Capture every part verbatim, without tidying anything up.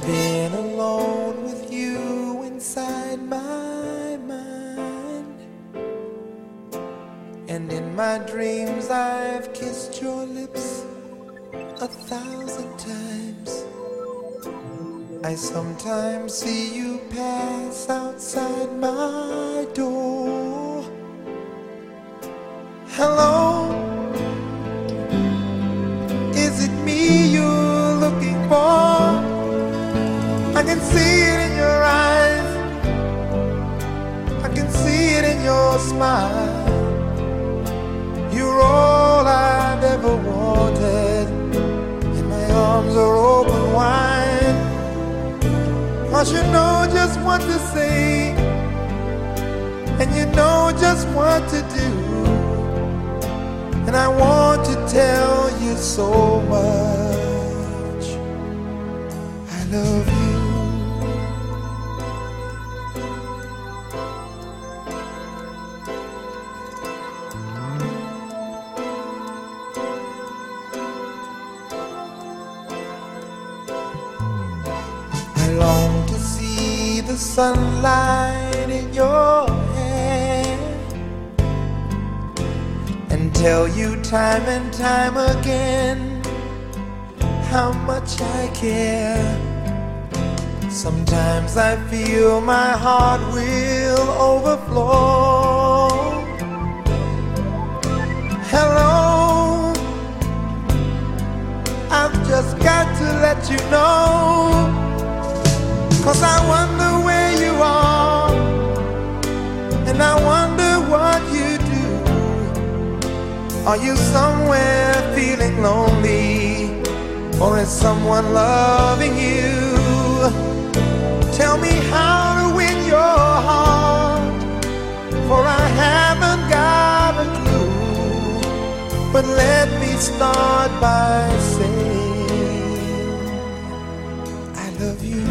been alone with you inside my mind, and in my dreams I've kissed your lips a thousand times. I sometimes see you pass outside my door. Hello, is it me you're looking for? I can see it in your eyes, I can see it in your smile. You're all I've ever wanted, and my arms are open wide. Cause you know just what to say, and you know just what to do, and I want to tell you so much I love you. I long to see the sunlight in your hair and tell you time and time again how much I care. Sometimes I feel my heart will overflow. Hello, I've just got to let you know, 'cause I wonder where you are, and I wonder what you do. Are you somewhere feeling lonely, or is someone loving you? Tell me how to win your heart, for I haven't got a clue. But let me start by saying I love you.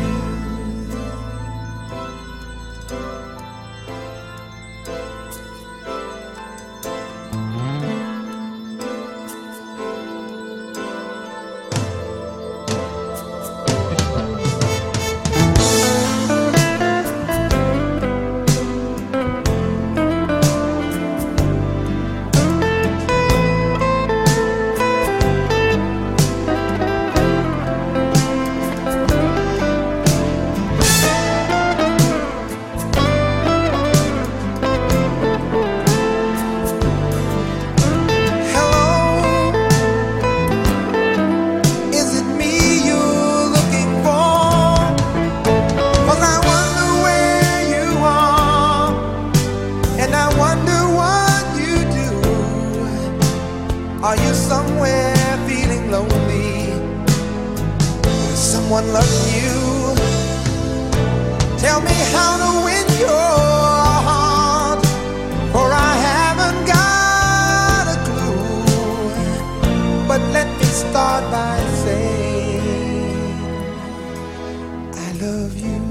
Are you somewhere feeling lonely? Is someone loving you? Tell me how to win your heart, for I haven't got a clue. But let me start by saying I love you.